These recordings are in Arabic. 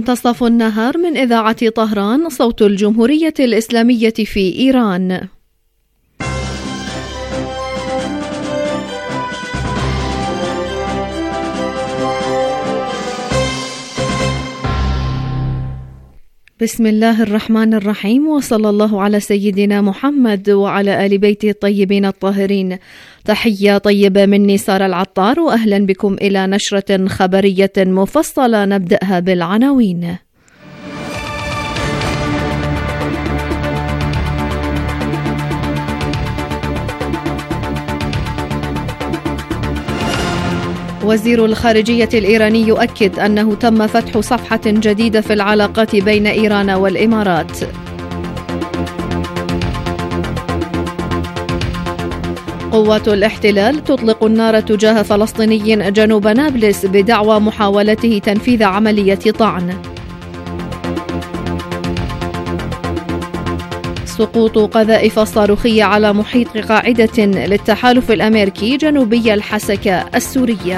منتصف النهار من إذاعة طهران صوت الجمهورية الإسلامية في إيران. بسم الله الرحمن الرحيم، وصلى الله على سيدنا محمد وعلى آل بيته الطيبين الطاهرين. تحية طيبة مني سارة العطار، وأهلا بكم إلى نشرة خبرية مفصلة نبدأها بالعناوين. وزير الخارجية الإيراني يؤكد أنه تم فتح صفحة جديدة في العلاقات بين إيران والإمارات. قوات الاحتلال تطلق النار تجاه فلسطيني جنوب نابلس بدعوى محاولته تنفيذ عملية طعن. سقوط قذائف صاروخية على محيط قاعدة للتحالف الأمريكي جنوبي الحسكة السورية.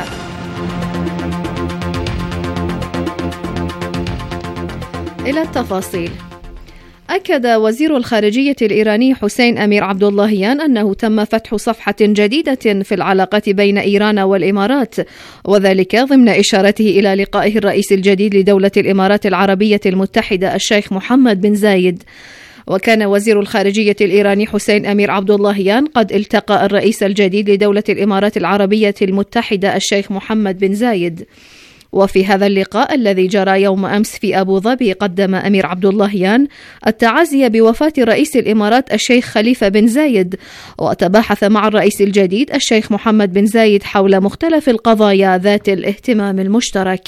إلى التفاصيل. أكد وزير الخارجية الإيراني حسين أمير عبداللهيان أنه تم فتح صفحة جديدة في العلاقات بين إيران والإمارات، وذلك ضمن إشارته إلى لقائه الرئيس الجديد لدولة الإمارات العربية المتحدة الشيخ محمد بن زايد. وكان وزير الخارجية الإيراني حسين أمير عبداللهيان قد التقى الرئيس الجديد لدولة الإمارات العربية المتحدة الشيخ محمد بن زايد. وفي هذا اللقاء الذي جرى يوم أمس في أبو ظبي قدم أمير عبداللهيان التعازي بوفاة رئيس الإمارات الشيخ خليفة بن زايد، وتباحث مع الرئيس الجديد الشيخ محمد بن زايد حول مختلف القضايا ذات الاهتمام المشترك.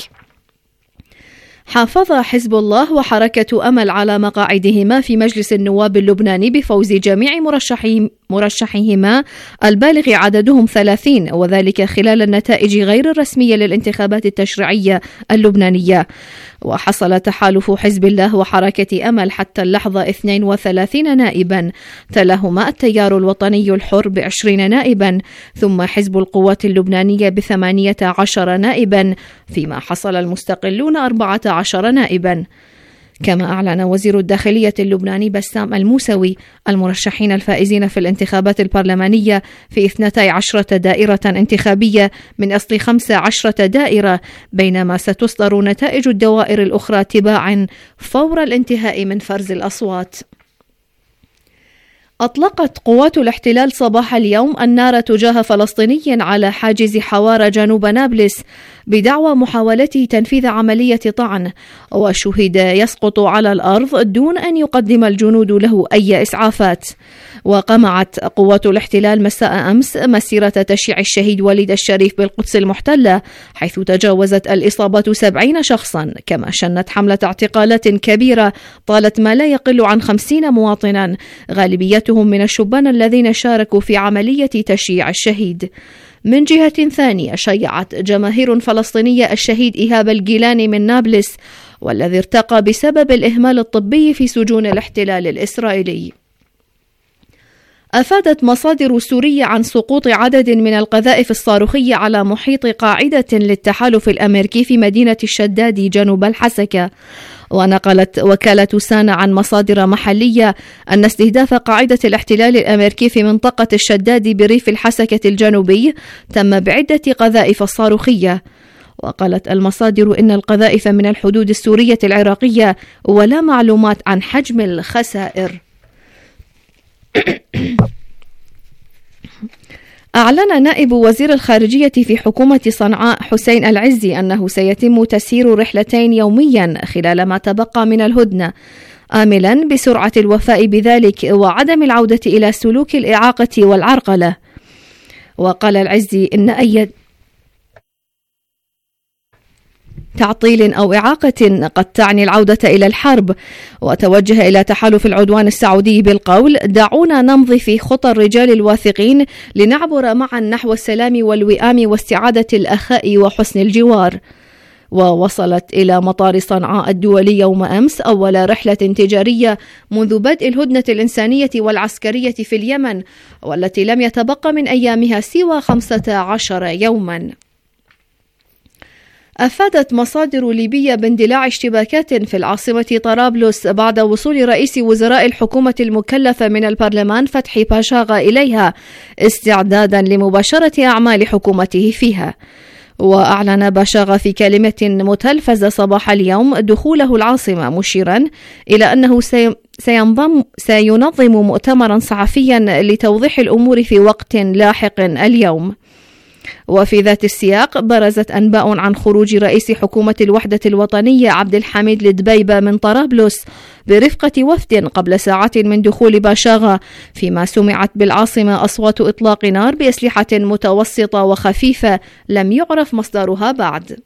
حافظ حزب الله وحركة أمل على مقاعدهما في مجلس النواب اللبناني بفوز جميع مرشحيهما البالغ عددهم 30، وذلك خلال النتائج غير الرسمية للانتخابات التشريعية اللبنانية. وحصل تحالف حزب الله وحركة أمل حتى اللحظة 32 نائبا، تلاهما التيار الوطني الحر ب20 نائبا، ثم حزب القوات اللبنانية ب18 نائبا، فيما حصل المستقلون 14 نائبا. كما أعلن وزير الداخلية اللبناني بسام الموسوي المرشحين الفائزين في الانتخابات البرلمانية في 12 دائرة انتخابية من أصل 15 دائرة، بينما ستصدر نتائج الدوائر الأخرى تباعا فور الانتهاء من فرز الأصوات. أطلقت قوات الاحتلال صباح اليوم النار تجاه فلسطيني على حاجز حوار جنوب نابلس بدعوى محاولته تنفيذ عملية طعن، وشهد يسقط على الأرض دون أن يقدم الجنود له أي إسعافات. وقمعت قوات الاحتلال مساء أمس مسيرة تشييع الشهيد وليد الشريف بالقدس المحتلة، حيث تجاوزت الإصابة 70 شخصا، كما شنت حملة اعتقالات كبيرة طالت ما لا يقل عن 50 مواطنا، غالبيتهم من الشبان الذين شاركوا في عملية تشييع الشهيد. من جهة ثانية، شيعت جماهير فلسطينية الشهيد إيهاب الجيلاني من نابلس، والذي ارتقى بسبب الإهمال الطبي في سجون الاحتلال الإسرائيلي. أفادت مصادر سورية عن سقوط عدد من القذائف الصاروخية على محيط قاعدة للتحالف الأمريكي في مدينة الشداد جنوب الحسكة. ونقلت وكالة سانا عن مصادر محلية أن استهداف قاعدة الاحتلال الأمريكي في منطقة الشداد بريف الحسكة الجنوبي تم بعدة قذائف صاروخية. وقالت المصادر إن القذائف من الحدود السورية العراقية، ولا معلومات عن حجم الخسائر. أعلن نائب وزير الخارجية في حكومة صنعاء حسين العزي أنه سيتم تسيير رحلتين يوميا خلال ما تبقى من الهدنة، آملا بسرعة الوفاء بذلك وعدم العودة إلى سلوك الإعاقة والعرقلة. وقال العزي إن أي تعطيل أو إعاقة قد تعني العودة إلى الحرب، وتوجه إلى تحالف العدوان السعودي بالقول: دعونا نمضي في خطى الرجال الواثقين لنعبر معا نحو السلام والوئام واستعادة الأخاء وحسن الجوار. ووصلت إلى مطار صنعاء الدولي يوم أمس أول رحلة تجارية منذ بدء الهدنة الإنسانية والعسكرية في اليمن، والتي لم يتبقى من أيامها سوى 15 يوما. أفادت مصادر ليبية باندلاع اشتباكات في العاصمة طرابلس بعد وصول رئيس وزراء الحكومة المكلفة من البرلمان فتحي باشاغا إليها استعدادا لمباشرة أعمال حكومته فيها. وأعلن باشاغا في كلمة متلفزة صباح اليوم دخوله العاصمة، مشيرا إلى أنه سينظم مؤتمرا صحفيا لتوضيح الأمور في وقت لاحق اليوم. وفي ذات السياق برزت أنباء عن خروج رئيس حكومة الوحدة الوطنية عبد الحميد الدبيبة من طرابلس برفقة وفد قبل ساعات من دخول باشاغا، فيما سمعت بالعاصمة أصوات إطلاق نار بأسلحة متوسطة وخفيفة لم يعرف مصدرها بعد.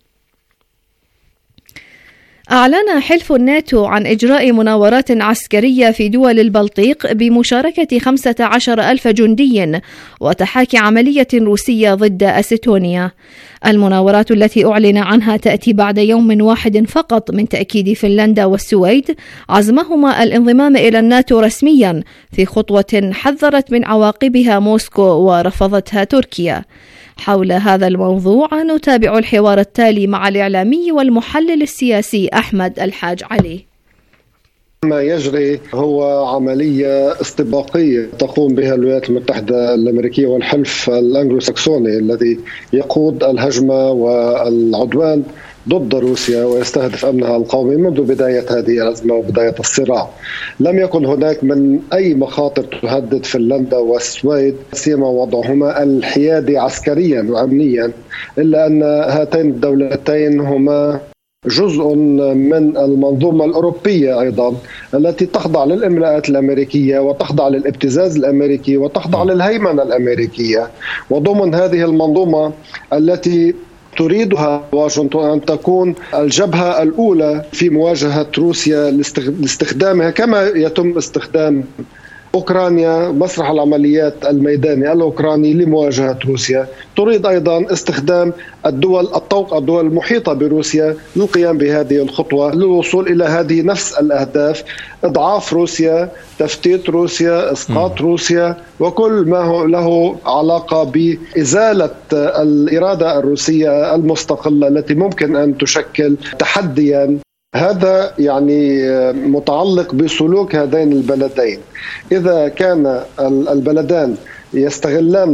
أعلن حلف الناتو عن إجراء مناورات عسكرية في دول البلطيق بمشاركة 15,000 جندي وتحاكي عملية روسية ضد أستونيا. المناورات التي أعلن عنها تأتي بعد يوم واحد فقط من تأكيد فنلندا والسويد عزمهما الانضمام إلى الناتو رسميا، في خطوة حذرت من عواقبها موسكو ورفضتها تركيا. حول هذا الموضوع نتابع الحوار التالي مع الإعلامي والمحلل السياسي أحمد الحاج علي. ما يجري هو عملية استباقية تقوم بها الولايات المتحدة الأمريكية والحلف الأنجلو ساكسوني الذي يقود الهجمة والعدوان ضد روسيا ويستهدف أمنها القومي منذ بداية هذه الأزمة وبداية الصراع. لم يكن هناك من أي مخاطر تهدد فنلندا والسويد، سيما وضعهما الحيادي عسكريا وأمنيا، إلا أن هاتين الدولتين هما جزء من المنظومة الأوروبية أيضا التي تخضع للإملاءات الأمريكية وتخضع للابتزاز الأمريكي وتخضع للهيمنة الأمريكية. وضمن هذه المنظومة التي تريدها واشنطن أن تكون الجبهة الأولى في مواجهة روسيا لاستخدامها كما يتم استخدام أوكرانيا مسرح العمليات الميداني الأوكراني لمواجهة روسيا، تريد أيضا استخدام الدول المحيطة بروسيا للقيام بهذه الخطوة للوصول إلى هذه نفس الأهداف: إضعاف روسيا، تفتيت روسيا، إسقاط روسيا، وكل ما هو له علاقة بإزالة الإرادة الروسية المستقلة التي ممكن أن تشكل تحديا. هذا يعني متعلق بسلوك هذين البلدين. إذا كان البلدان يستغلان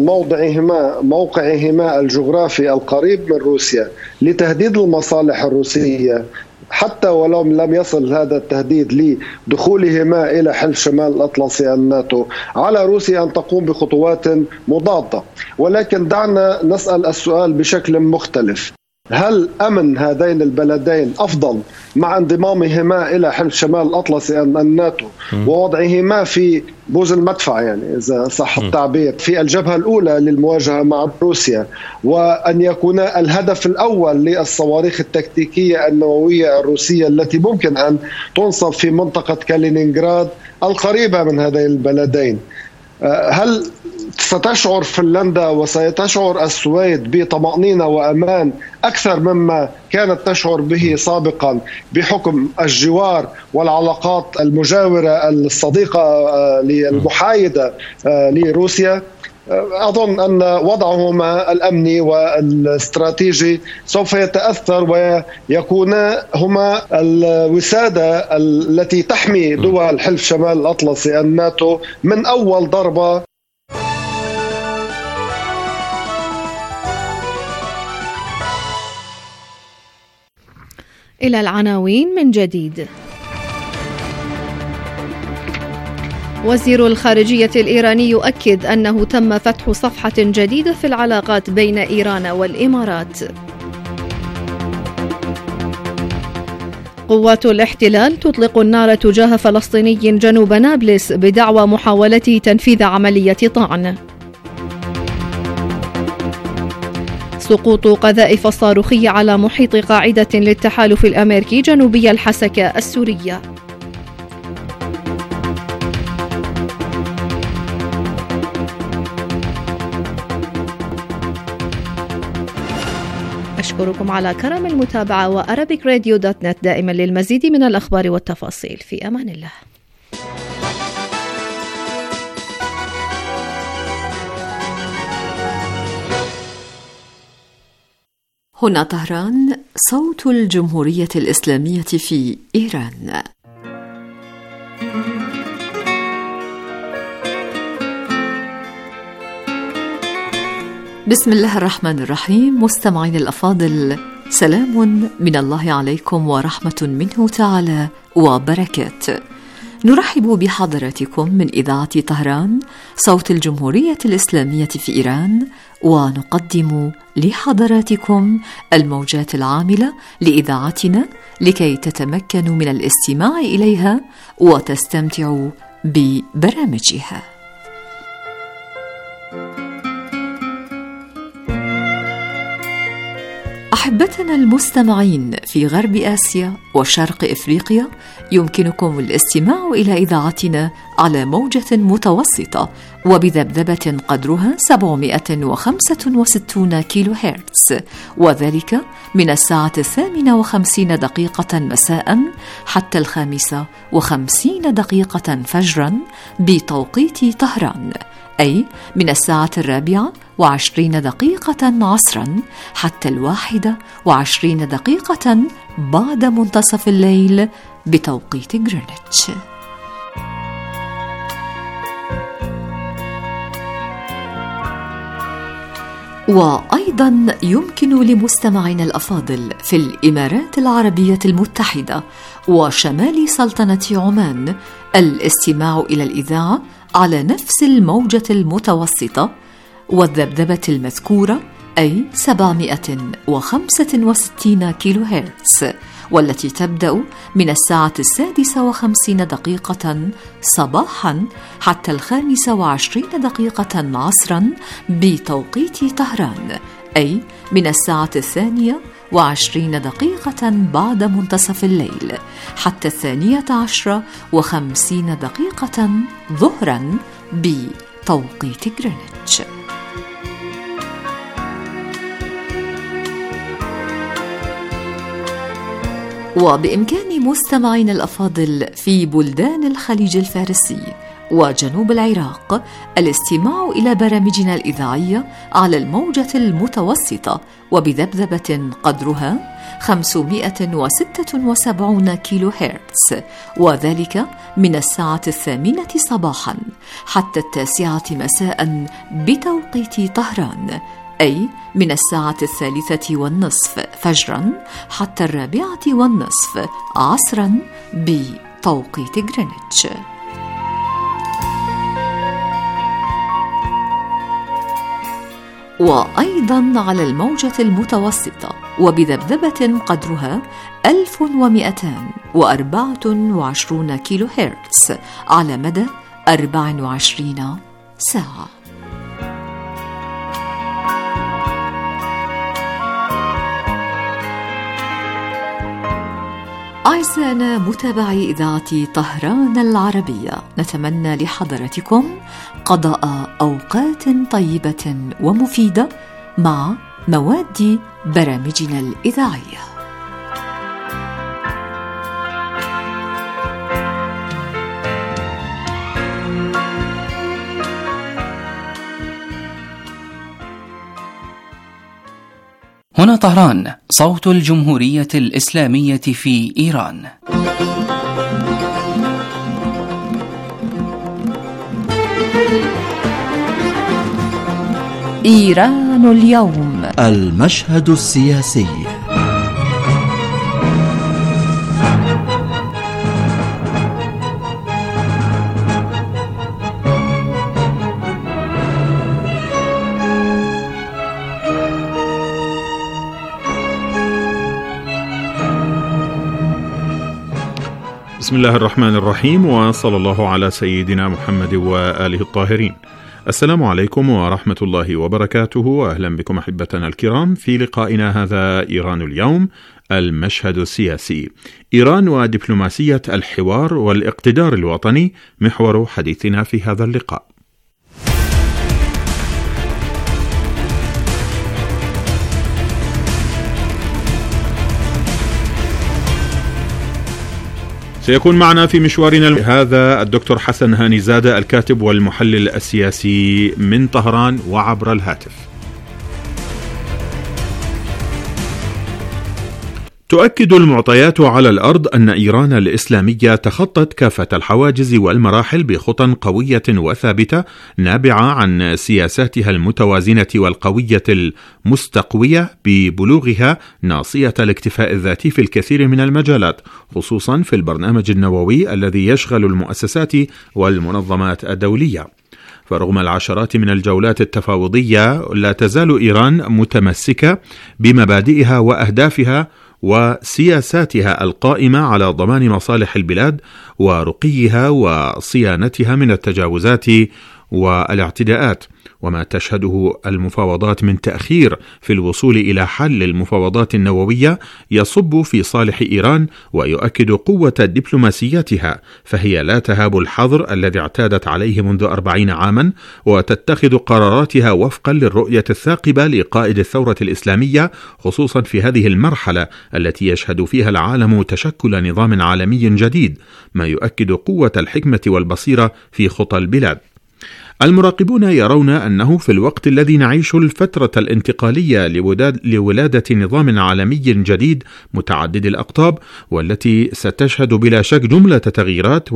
موقعهما الجغرافي القريب من روسيا لتهديد المصالح الروسية، حتى ولو لم يصل هذا التهديد لدخولهما إلى حلف شمال الأطلسي الناتو، على روسيا أن تقوم بخطوات مضادة. ولكن دعنا نسأل السؤال بشكل مختلف: هل أمن هذين البلدين أفضل مع انضمامهما إلى حلف شمال الأطلسي الناتو ووضعهما في بوز المدفع، يعني إذا صح التعبير، في الجبهة الأولى للمواجهة مع روسيا، وأن يكون الهدف الأول للصواريخ التكتيكية النووية الروسية التي ممكن أن تنصب في منطقة كالينينغراد القريبة من هذين البلدين؟ هل ستشعر فنلندا وسيتشعر السويد بطمأنينة وأمان أكثر مما كانت تشعر به سابقا بحكم الجوار والعلاقات المجاورة الصديقة المحايدة لروسيا؟ أظن أن وضعهما الأمني والاستراتيجي سوف يتأثر، ويكون هما الوسادة التي تحمي دول حلف شمال الأطلسي الناتو من أول ضربة. إلى العناوين من جديد. وزير الخارجية الإيراني يؤكد أنه تم فتح صفحة جديدة في العلاقات بين إيران والإمارات. قوات الاحتلال تطلق النار تجاه فلسطيني جنوب نابلس بدعوى محاولة تنفيذ عملية طعن. سقوط قذائف الصاروخية على محيط قاعدة للتحالف الأمريكي جنوبي الحسكة السورية. أشكركم على كرم المتابعة، وArabicRadio.net دائما للمزيد من الأخبار والتفاصيل. في أمان الله. هنا طهران، صوت الجمهورية الإسلامية في إيران. بسم الله الرحمن الرحيم. مستمعين الأفاضل، سلام من الله عليكم ورحمة منه تعالى وبركاته. نرحب بحضراتكم من إذاعة طهران، صوت الجمهورية الإسلامية في إيران، ونقدم لحضراتكم الموجات العاملة لإذاعتنا لكي تتمكنوا من الاستماع إليها وتستمتعوا ببرامجها. أحبتنا المستمعين في غرب آسيا وشرق إفريقيا، يمكنكم الاستماع إلى إذاعتنا على موجة متوسطة وبذبذبة قدرها 765 كيلو هرتز، وذلك من الساعة 58 مساء حتى 55 فجرا بتوقيت طهران، أي من الساعة 24 عصرا حتى 21 بعد منتصف الليل بتوقيت غرينتش. وأيضا يمكن لمستمعينا الأفاضل في الإمارات العربية المتحدة وشمال سلطنة عمان الاستماع إلى الإذاعة على نفس الموجة المتوسطة والذبذبة المذكورة، أي 765 كيلو هرتز، والتي تبدأ من الساعة 56 صباحا حتى 25 عصرا بتوقيت طهران، أي من الساعة 22 بعد منتصف الليل حتى 12:50 ظهرا بتوقيت غرينتش. وبإمكان مستمعين الأفاضل في بلدان الخليج الفارسي وجنوب العراق الاستماع إلى برامجنا الإذاعية على الموجة المتوسطة وبذبذبة قدرها 576 كيلو هرتز، وذلك من الساعة 8 صباحا حتى 9 مساء بتوقيت طهران، أي من الساعة 3:30 فجرا حتى 4:30 عصرا بتوقيت غرينتش. وأيضا على الموجة المتوسطة وبذبذبة قدرها 1224 كيلو هرتز على مدى 24 ساعة. أعزائنا متابعي إذاعة طهران العربية، نتمنى لحضراتكم قضاء أوقات طيبة ومفيدة مع مواد برامجنا الإذاعية. هنا طهران، صوت الجمهورية الإسلامية في إيران. إيران اليوم، المشهد السياسي. بسم الله الرحمن الرحيم، وصلى الله على سيدنا محمد وآله الطاهرين. السلام عليكم ورحمة الله وبركاته، وأهلا بكم أحبتنا الكرام في لقائنا هذا إيران اليوم، المشهد السياسي. إيران ودبلوماسية الحوار والاقتدار الوطني محور حديثنا في هذا اللقاء. سيكون معنا في مشوارنا هذا الدكتور حسن هاني زادة، الكاتب والمحلل السياسي من طهران وعبر الهاتف. تؤكد المعطيات على الأرض أن إيران الإسلامية تخطت كافة الحواجز والمراحل بخطى قوية وثابتة نابعة عن سياساتها المتوازنة والقوية المستقوية ببلوغها ناصية الاكتفاء الذاتي في الكثير من المجالات، خصوصا في البرنامج النووي الذي يشغل المؤسسات والمنظمات الدولية. فرغم العشرات من الجولات التفاوضية لا تزال إيران متمسكة بمبادئها وأهدافها وسياساتها القائمة على ضمان مصالح البلاد ورقيها وصيانتها من التجاوزات والاعتداءات. وما تشهده المفاوضات من تأخير في الوصول إلى حل المفاوضات النووية يصب في صالح إيران ويؤكد قوة دبلوماسيتها، فهي لا تهاب الحظر الذي اعتادت عليه منذ 40 عاما، وتتخذ قراراتها وفقا للرؤية الثاقبة لقائد الثورة الإسلامية، خصوصا في هذه المرحلة التي يشهد فيها العالم تشكل نظام عالمي جديد، ما يؤكد قوة الحكمة والبصيرة في خطى البلاد. المراقبون يرون أنه في الوقت الذي نعيش الفترة الانتقالية لولادة نظام عالمي جديد متعدد الأقطاب، والتي ستشهد بلا شك جملة تغييرات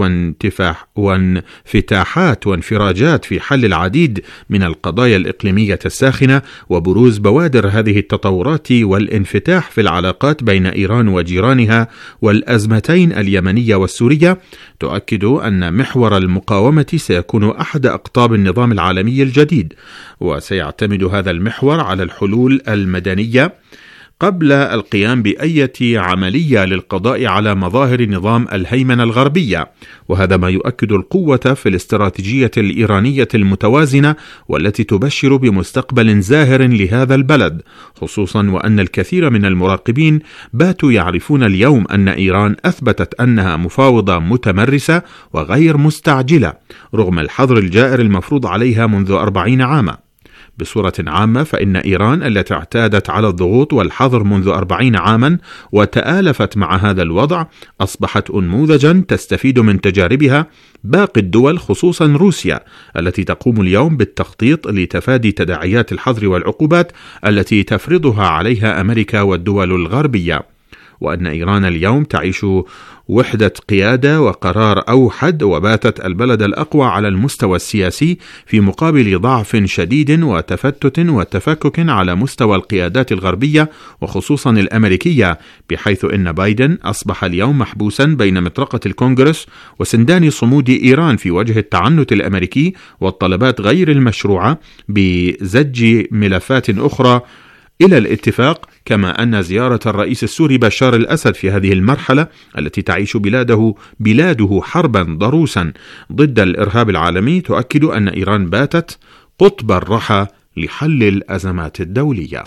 وانفتاحات وانفراجات في حل العديد من القضايا الإقليمية الساخنة، وبروز بوادر هذه التطورات والانفتاح في العلاقات بين إيران وجيرانها والأزمتين اليمنية والسورية، تؤكد أن محور المقاومة سيكون أحد أقطاب النظام العالمي الجديد، وسيعتمد هذا المحور على الحلول المدنية قبل القيام بأي عملية للقضاء على مظاهر نظام الهيمنة الغربية. وهذا ما يؤكد القوة في الاستراتيجية الإيرانية المتوازنة والتي تبشر بمستقبل زاهر لهذا البلد، خصوصا وأن الكثير من المراقبين باتوا يعرفون اليوم أن إيران أثبتت أنها مفاوضة متمرسة وغير مستعجلة رغم الحظر الجائر المفروض عليها منذ 40 عاما. بصورة عامة فإن إيران التي اعتادت على الضغوط والحظر منذ 40 عاما وتآلفت مع هذا الوضع أصبحت أنموذجا تستفيد من تجاربها باقي الدول، خصوصا روسيا التي تقوم اليوم بالتخطيط لتفادي تداعيات الحظر والعقوبات التي تفرضها عليها أمريكا والدول الغربية. وأن إيران اليوم تعيش وحدة قيادة وقرار أوحد، وباتت البلد الأقوى على المستوى السياسي في مقابل ضعف شديد وتفتت وتفكك على مستوى القيادات الغربية وخصوصا الأمريكية، بحيث إن بايدن أصبح اليوم محبوسا بين مطرقة الكونغرس وسندان صمود إيران في وجه التعنت الأمريكي والطلبات غير المشروعة بزج ملفات أخرى إلى الاتفاق، كما أن زيارة الرئيس السوري بشار الأسد في هذه المرحلة التي تعيش بلاده حربا ضروسا ضد الإرهاب العالمي تؤكد أن إيران باتت قطب الرحى لحل الأزمات الدولية.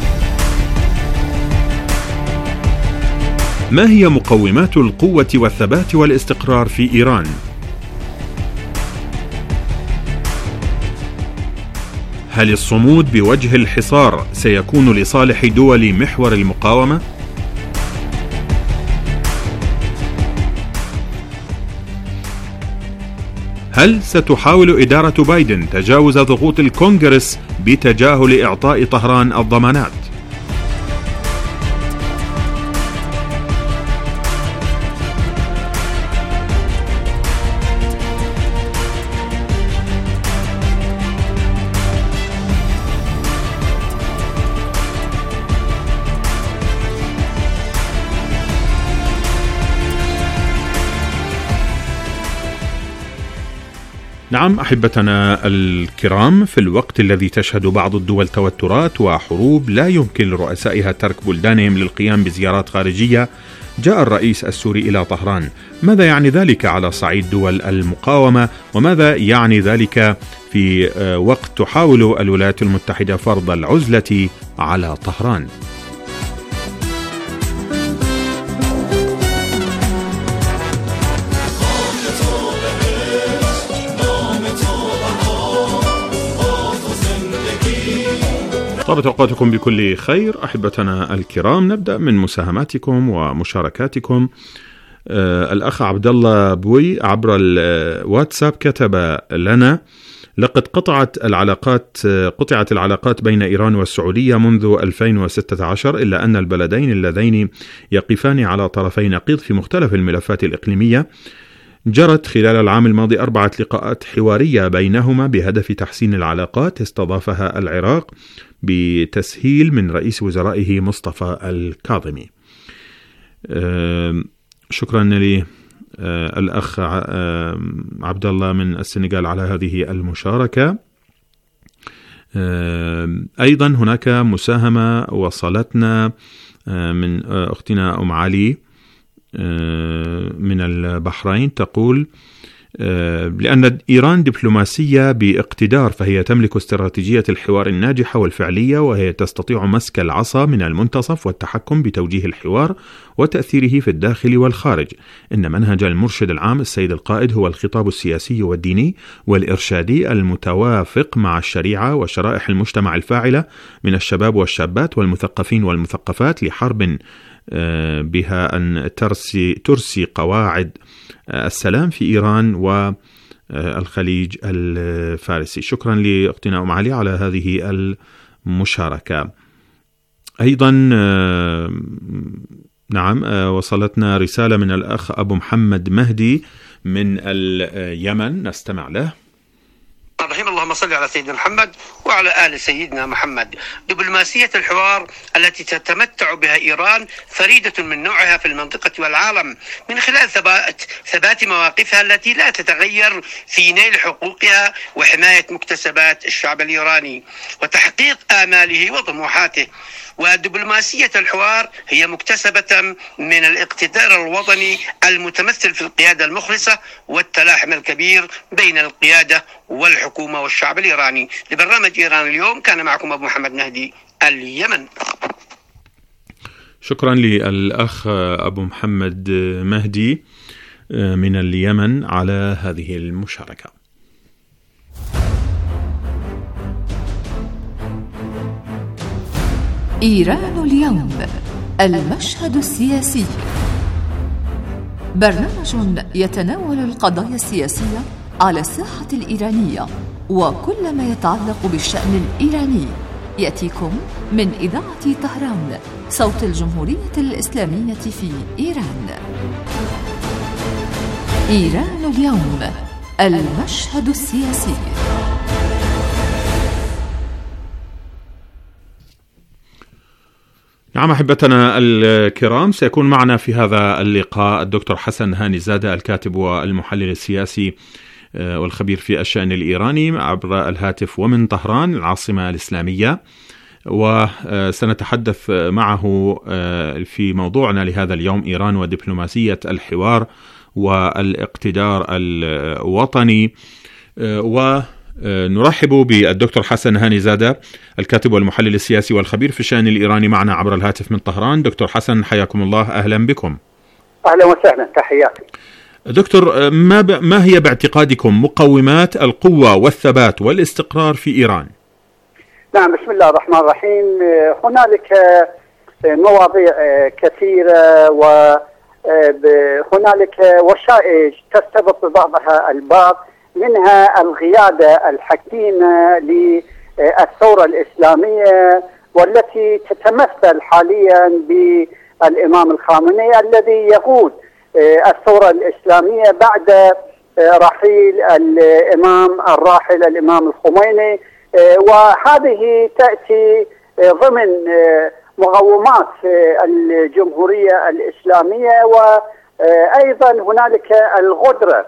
ما هي مقومات القوة والثبات والاستقرار في إيران؟ هل الصمود بوجه الحصار سيكون لصالح دول محور المقاومة؟ هل ستحاول إدارة بايدن تجاوز ضغوط الكونغرس بتجاهل إعطاء طهران الضمانات؟ نعم أحبتنا الكرام، في الوقت الذي تشهد بعض الدول توترات وحروب لا يمكن لرؤسائها ترك بلدانهم للقيام بزيارات خارجية، جاء الرئيس السوري إلى طهران. ماذا يعني ذلك على صعيد دول المقاومة؟ وماذا يعني ذلك في وقت تحاول الولايات المتحدة فرض العزلة على طهران؟ طابت أوقاتكم بكل خير أحبتنا الكرام. نبدأ من مساهماتكم ومشاركاتكم. الأخ عبد الله بوي عبر الواتساب كتب لنا: لقد قطعت العلاقات بين إيران والسعودية منذ 2016، إلا أن البلدين اللذين يقفان على طرفي نقيض في مختلف الملفات الإقليمية جرت خلال العام الماضي 4 لقاءات حوارية بينهما بهدف تحسين العلاقات استضافها العراق بتسهيل من رئيس وزرائه مصطفى الكاظمي. شكرا للأخ عبد الله من السنغال على هذه المشاركة. أيضا هناك مساهمة وصلتنا من أختنا أم علي من البحرين، تقول: لأن إيران دبلوماسية باقتدار، فهي تملك استراتيجية الحوار الناجحة والفعلية، وهي تستطيع مسك العصا من المنتصف والتحكم بتوجيه الحوار وتأثيره في الداخل والخارج. إن منهج المرشد العام السيد القائد هو الخطاب السياسي والديني والإرشادي المتوافق مع الشريعة وشرائح المجتمع الفاعلة من الشباب والشابات والمثقفين والمثقفات، لحرب بها أن ترسي قواعد السلام في إيران والخليج الفارسي. شكرا لأختنا أم علي على هذه المشاركة. أيضا نعم، وصلتنا رسالة من الأخ أبو محمد مهدي من اليمن، نستمع له. الرحيم. اللهم صل على سيدنا محمد وعلى آل سيدنا محمد. دبلوماسية الحوار التي تتمتع بها إيران فريدة من نوعها في المنطقة والعالم، من خلال ثبات مواقفها التي لا تتغير في نيل حقوقها وحماية مكتسبات الشعب الإيراني وتحقيق آماله وطموحاته. ودبلوماسية الحوار هي مكتسبة من الاقتدار الوطني المتمثل في القيادة المخلصة والتلاحم الكبير بين القيادة والحكومة والشعب الإيراني. لبرنامج إيران اليوم كان معكم أبو محمد مهدي، اليمن. شكرا للأخ أبو محمد مهدي من اليمن على هذه المشاركة. إيران اليوم، المشهد السياسي، برنامج يتناول القضايا السياسية على الساحة الإيرانية وكل ما يتعلق بالشأن الإيراني، يأتيكم من إذاعة طهران، صوت الجمهورية الإسلامية في إيران. إيران اليوم، المشهد السياسي. نعم أحبتنا الكرام، سيكون معنا في هذا اللقاء الدكتور حسن هاني زادة، الكاتب والمحلل السياسي والخبير في الشأن الإيراني، عبر الهاتف ومن طهران العاصمة الإسلامية، وسنتحدث معه في موضوعنا لهذا اليوم: إيران ودبلوماسية الحوار والاقتدار الوطني. ونرحب بالدكتور حسن هاني زادة، الكاتب والمحلل السياسي والخبير في الشأن الإيراني، معنا عبر الهاتف من طهران. دكتور حسن، حياكم الله، أهلا بكم. أهلا وسهلا، تحياتي. دكتور، ما هي باعتقادكم مقومات القوة والثبات والاستقرار في إيران؟ نعم، بسم الله الرحمن الرحيم. هنالك مواضيع كثيرة وهنالك وشائج ترتبط ببعضها البعض، منها القيادة الحكيمة للثورة الإسلامية والتي تتمثل حاليا بالإمام الخامنئي الذي يقود الثورة الإسلامية بعد رحيل الإمام الراحل الإمام الخميني، وهذه تأتي ضمن مقومات الجمهورية الإسلامية. وأيضا هنالك الغدرة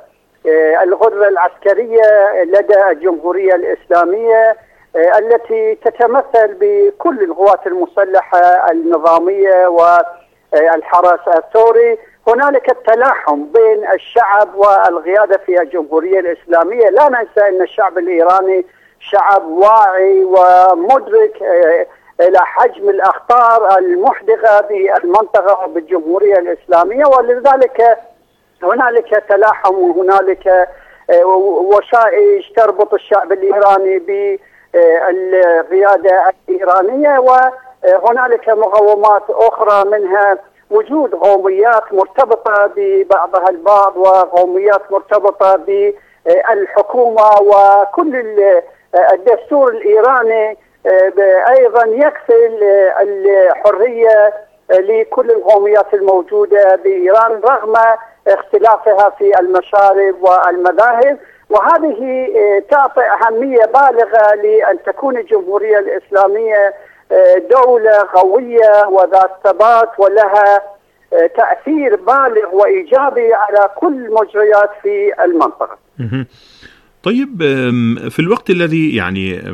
العسكرية لدى الجمهورية الإسلامية التي تتمثل بكل القوات المسلحة النظامية والحرس الثوري. هنالك التلاحم بين الشعب والقيادة في الجمهورية الإسلامية. لا ننسى أن الشعب الإيراني شعب واعي ومدرك إلى حجم الأخطار المحدقة بالمنطقة وبالجمهورية الإسلامية، ولذلك هنالك تلاحم وهنالك وشائج تربط الشعب الإيراني بالقيادة الإيرانية. وهنالك مقومات أخرى، منها وجود قوميات مرتبطة ببعضها البعض وقوميات مرتبطة الحكومة وكل الدستور الإيراني أيضا يكفل الحرية لكل القوميات الموجودة بإيران رغم اختلافها في المشارب والمذاهب، وهذه تعطي أهمية بالغة لأن تكون الجمهورية الإسلامية دولة قوية وذات ثبات ولها تأثير بالغ وإيجابي على كل مجريات في المنطقة. طيب، في الوقت الذي يعني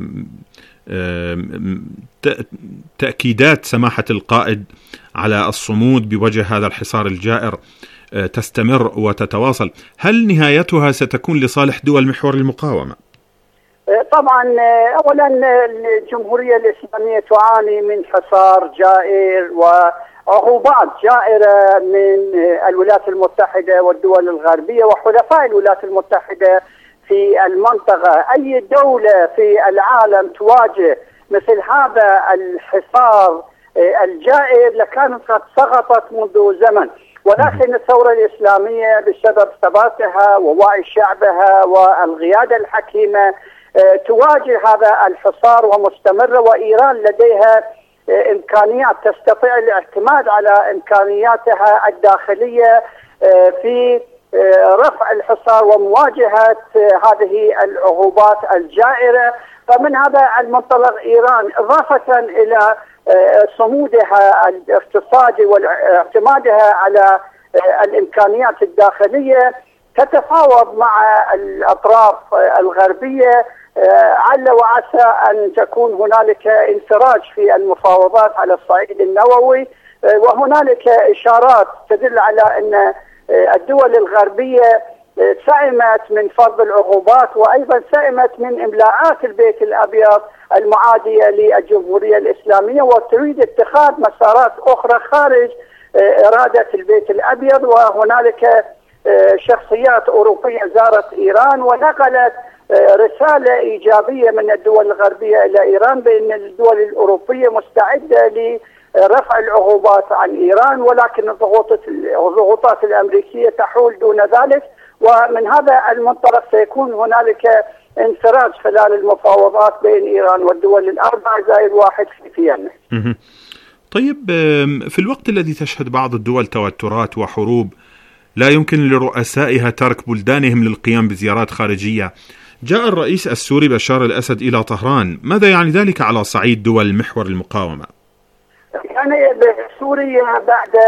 تأكيدات سماحة القائد على الصمود بوجه هذا الحصار الجائر تستمر وتتواصل، هل نهايتها ستكون لصالح دول محور المقاومة؟ طبعا أولا الجمهورية الإسلامية تعاني من حصار جائر وعقوبات جائرة من الولايات المتحدة والدول الغربية وحلفاء الولايات المتحدة في المنطقة. أي دولة في العالم تواجه مثل هذا الحصار الجائر لكانت قد سقطت منذ زمن، ولكن الثورة الإسلامية بسبب ثباتها ووعي شعبها والقيادة الحكيمة تواجه هذا الحصار ومستمرة، وإيران لديها إمكانيات تستطيع الاعتماد على إمكانياتها الداخلية في رفع الحصار ومواجهة هذه العقوبات الجائرة. فمن هذا المنطلق إيران إضافة إلى صمودها الاقتصادي واعتمادها على الإمكانيات الداخلية تتفاوض مع الأطراف الغربية عل وعسى أن تكون هنالك انفراج في المفاوضات على الصعيد النووي، وهنالك إشارات تدل على أن الدول الغربية سئمت من فرض العقوبات وأيضا سئمت من إملاءات البيت الأبيض المعادية للجمهورية الإسلامية وتريد اتخاذ مسارات أخرى خارج إرادة البيت الأبيض. وهنالك شخصيات أوروبية زارت إيران ونقلت رسالة إيجابية من الدول الغربية إلى إيران بأن الدول الأوروبية مستعدة لرفع العقوبات عن إيران، ولكن الضغوطات الأمريكية تحول دون ذلك. ومن هذا المنطلق سيكون هنالك انفراج خلال المفاوضات بين إيران والدول الأربعة زائد واحد في فيينا. طيب، في الوقت الذي تشهد بعض الدول توترات وحروب لا يمكن لرؤسائها ترك بلدانهم للقيام بزيارات خارجية، جاء الرئيس السوري بشار الأسد إلى طهران، ماذا يعني ذلك على صعيد دول محور المقاومة؟ يعني سوريا بعد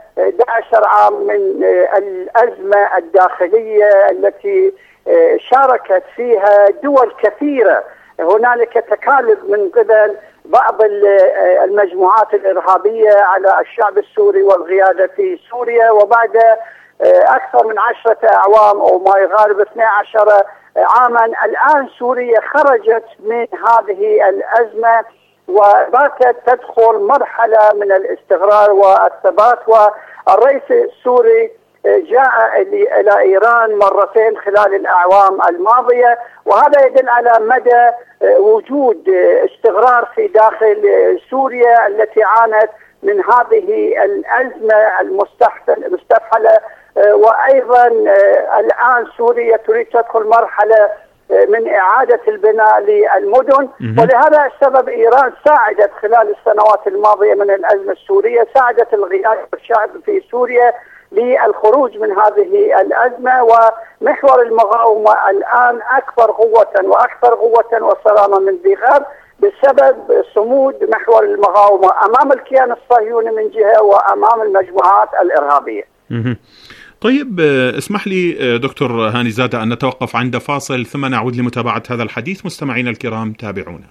11 عام من الأزمة الداخلية التي شاركت فيها دول كثيرة، هنالك تكالب من قبل بعض المجموعات الإرهابية على الشعب السوري والقيادة في سوريا، وبعد أكثر من 10 أعوام أو ما يقارب 12 عاما الآن سوريا خرجت من هذه الأزمة وباتت تدخل مرحلة من الاستقرار والثبات. والرئيس السوري جاء إلى إيران مرتين خلال الأعوام الماضية، وهذا يدل على مدى وجود استقرار في داخل سوريا التي عانت من هذه الأزمة المستفحلة. وأيضا الآن سوريا تريد تدخل مرحلة من إعادة البناء للمدن، ولهذا السبب إيران ساعدت خلال السنوات الماضية من الأزمة السورية، ساعدت القيادة والشعب في سوريا للخروج من هذه الأزمة. ومحور المقاومة الآن أكثر قوة وأكثر قوة وصرامة من ذي قبل بسبب صمود محور المقاومة أمام الكيان الصهيوني من جهة وأمام المجموعات الإرهابية. طيب، اسمح لي دكتور هاني زادة أن نتوقف عند فاصل ثم نعود لمتابعة هذا الحديث. مستمعينا الكرام تابعونا.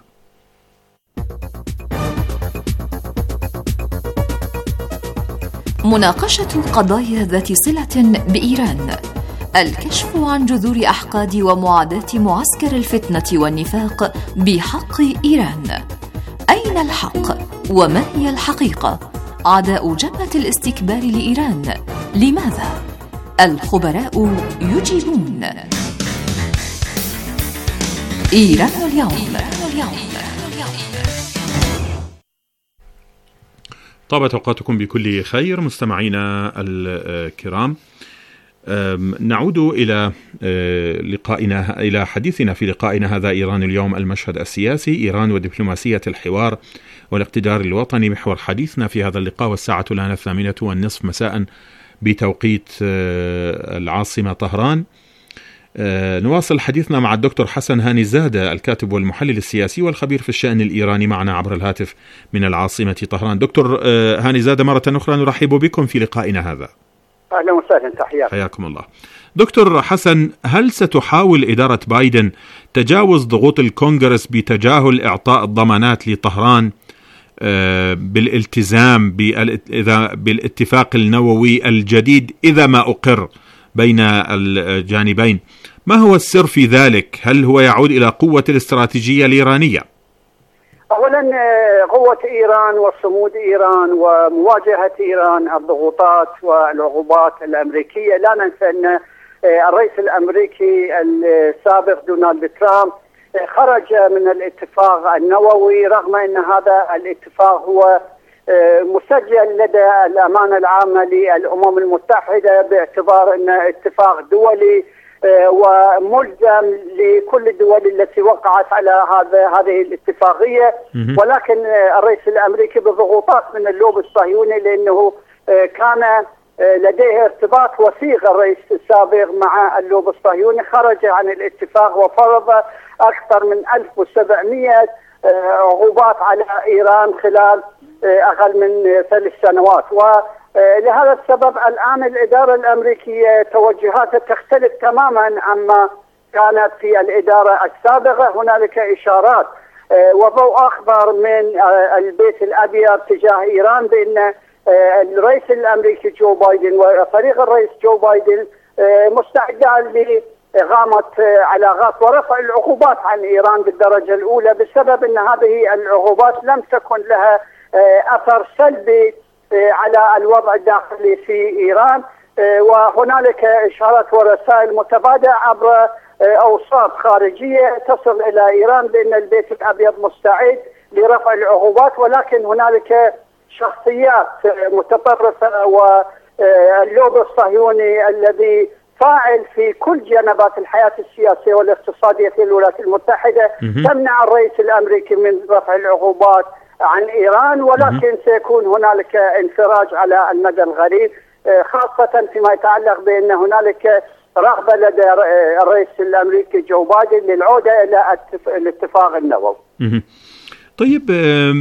مناقشة القضايا ذات صلة بإيران، الكشف عن جذور أحقاد ومعاداة معسكر الفتنة والنفاق بحق إيران. أين الحق؟ وما هي الحقيقة؟ عداء جبهة الاستكبار لإيران لماذا؟ الخبراء يجيبون. إيران اليوم. طابت أوقاتكم بكل خير مستمعينا الكرام. نعود إلى إلى حديثنا في لقائنا هذا. إيران اليوم، المشهد السياسي، إيران ودبلوماسية الحوار والاقتدار الوطني، محور حديثنا في هذا اللقاء، والساعة الآن 8:30 مساء بتوقيت العاصمة طهران. نواصل حديثنا مع الدكتور حسن هاني زادة، الكاتب والمحلل السياسي والخبير في الشأن الإيراني، معنا عبر الهاتف من العاصمة طهران. دكتور هاني زادة، مرة أخرى نرحب بكم في لقائنا هذا. أهلا وسهلا، تحياتي. حياكم الله. دكتور حسن، هل ستحاول إدارة بايدن تجاوز ضغوط الكونغرس بتجاهل إعطاء الضمانات لطهران بالالتزام بالاتفاق النووي الجديد إذا ما أقر بين الجانبين؟ ما هو السر في ذلك؟ هل هو يعود إلى قوة الاستراتيجية الإيرانية؟ أولا، قوة إيران وصمود إيران ومواجهة إيران الضغوطات والعقوبات الأمريكية. لا ننسى أن الرئيس الأمريكي السابق دونالد ترامب خرج من الاتفاق النووي، رغم أن هذا الاتفاق هو مسجل لدى الأمانة العامة للأمم المتحدة، باعتبار أن اتفاق دولي وملزم لكل الدول التي وقعت على هذه الاتفاقية. ولكن الرئيس الأمريكي بضغوطات من اللوب الصهيوني، لأنه كان لديه ارتباط وثيق الرئيس السابق مع اللوب الصهيوني، خرج عن الاتفاق وفرض أكثر من 1700 عقوبات على إيران خلال أقل من 3 سنوات. ولهذا السبب الآن الإدارة الأمريكية توجهاتها تختلف تماما عما كانت في الإدارة السابقة. هنالك إشارات وضوء أخضر من البيت الأبيض تجاه إيران بأن الرئيس الأمريكي جو بايدن وفريق الرئيس جو بايدن مستعدان لإقامة علاقات ورفع العقوبات عن إيران بالدرجة الأولى، بسبب أن هذه العقوبات لم تكن لها أثر سلبي على الوضع الداخلي في إيران. وهنالك إشارات ورسائل متبادلة عبر أوساط خارجية تصل إلى إيران بأن البيت الأبيض مستعد لرفع العقوبات، ولكن هنالك شخصيات متطرفة واللوب الصهيوني الذي فاعل في كل جنبات الحياة السياسية والاقتصادية في الولايات المتحدة تمنع الرئيس الأمريكي من رفع العقوبات عن إيران. ولكن سيكون هنالك انفراج على المدى القريب، خاصة فيما يتعلق بأن هنالك رغبة لدى الرئيس الأمريكي جو بايدن للعودة إلى الاتفاق النووي. طيب،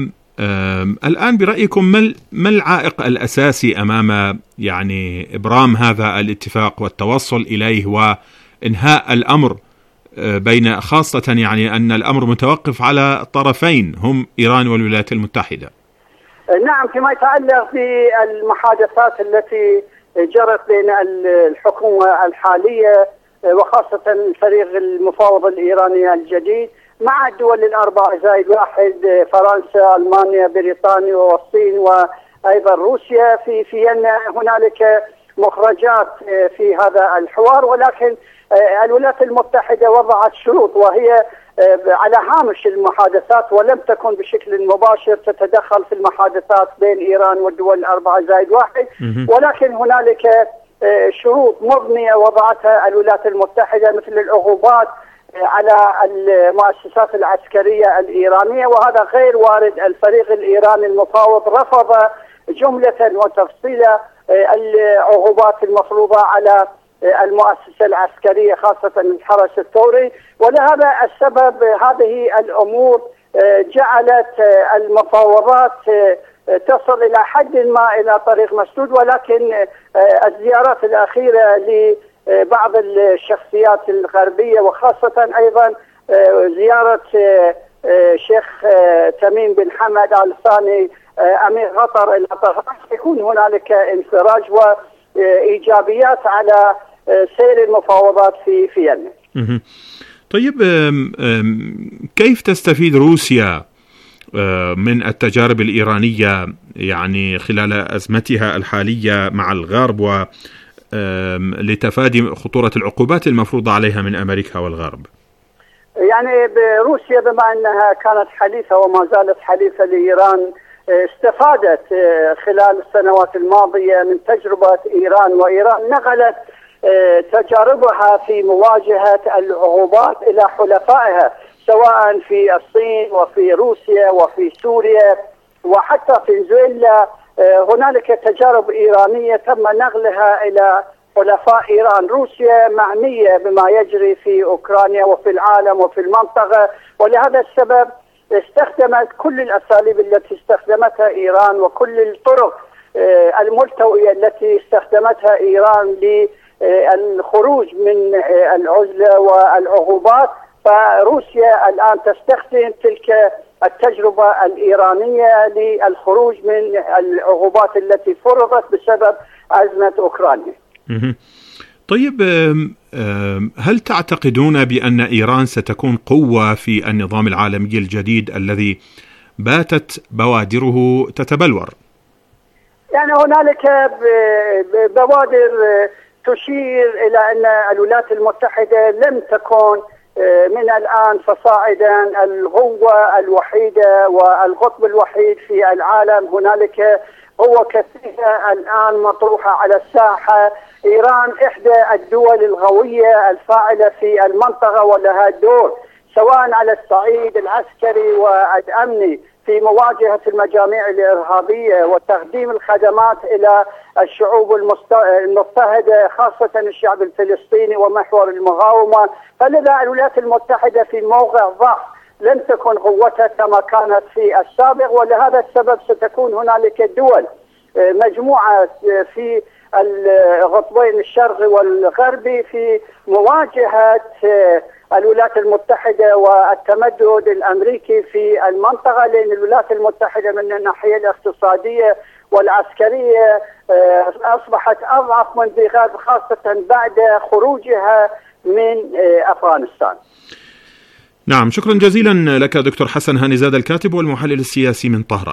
الآن برأيكم ما العائق الأساسي أمام يعني إبرام هذا الاتفاق والتوصل إليه وإنهاء الأمر بين، خاصة يعني أن الأمر متوقف على طرفين هم إيران والولايات المتحدة؟ نعم، فيما يتعلق بالمحادثات التي جرت بين الحكومة الحالية وخاصة الفريق المفاوض الإيراني الجديد مع الدول الأربعة زائد واحد، فرنسا، ألمانيا، بريطانيا والصين وأيضا روسيا في فيينا، هنالك مخرجات في هذا الحوار. ولكن الولايات المتحدة وضعت شروط وهي على هامش المحادثات، ولم تكن بشكل مباشر تتدخل في المحادثات بين إيران والدول الأربعة زائد واحد، ولكن هنالك شروط مبنية وضعتها الولايات المتحدة مثل العقوبات على المؤسسات العسكرية الإيرانية، وهذا غير وارد. الفريق الإيراني المفاوض رفض جملة وتفصيلا العقوبات المفروضة على المؤسسة العسكرية خاصة الحرس الثوري. ولهذا السبب هذه الأمور جعلت المفاوضات تصل إلى حد ما إلى طريق مسدود. ولكن الزيارات الأخيرة لبعض الشخصيات الغربية وخاصة أيضا زيارة شيخ تميم بن حمد آل ثاني أمير قطر إلى طهران، يكون هنالك انفراج وإيجابيات على سير المفاوضات في فيينا. طيب، كيف تستفيد روسيا من التجارب الإيرانية يعني خلال أزمتها الحالية مع الغرب لتفادي خطورة العقوبات المفروضة عليها من أمريكا والغرب؟ يعني بروسيا بما أنها كانت حليفة وما زالت حليفة لإيران استفادت خلال السنوات الماضية من تجربة إيران، وإيران نقلت تجاربها في مواجهة العقوبات إلى حلفائها سواء في الصين وفي روسيا وفي سوريا وحتى في فنزويلا. هنالك تجارب إيرانية تم نقلها إلى حلفاء إيران. روسيا معنية بما يجري في أوكرانيا وفي العالم وفي المنطقة، ولهذا السبب استخدمت كل الأساليب التي استخدمتها إيران وكل الطرق الملتوية التي استخدمتها إيران للخروج من العزلة والعقوبات. فروسيا الآن تستخدم تلك التجربة الإيرانية للخروج من العقوبات التي فرضت بسبب أزمة أوكرانيا. طيب، هل تعتقدون بأن إيران ستكون قوة في النظام العالمي الجديد الذي باتت بوادره تتبلور؟ يعني هنالك بوادر تشير إلى أن الولايات المتحدة لم تكن من الآن فصاعدا القوة الوحيدة والقطب الوحيد في العالم. هنالك قوة كثيرة الآن مطروحة على الساحة. إيران إحدى الدول القوية الفاعلة في المنطقة ولها دور سواء على الصعيد العسكري والأمني في مواجهة المجاميع الإرهابية وتقديم الخدمات إلى الشعوب المضطهدة خاصة الشعب الفلسطيني ومحور المقاومة. فلذا الولايات المتحدة في موقع ضعف لن تكن قوتها كما كانت في السابق، ولهذا السبب ستكون هنالك دول مجموعة في القطبين الشرقي والغربي في مواجهة الولايات المتحدة والتمدد الأمريكي في المنطقة، لأن الولايات المتحدة من الناحية الاقتصادية والعسكرية أصبحت أضعف منذ غد خاصة بعد خروجها من أفغانستان. نعم، شكرا جزيلا لك دكتور حسن هانيزاد الكاتب والمحلل السياسي من طهران.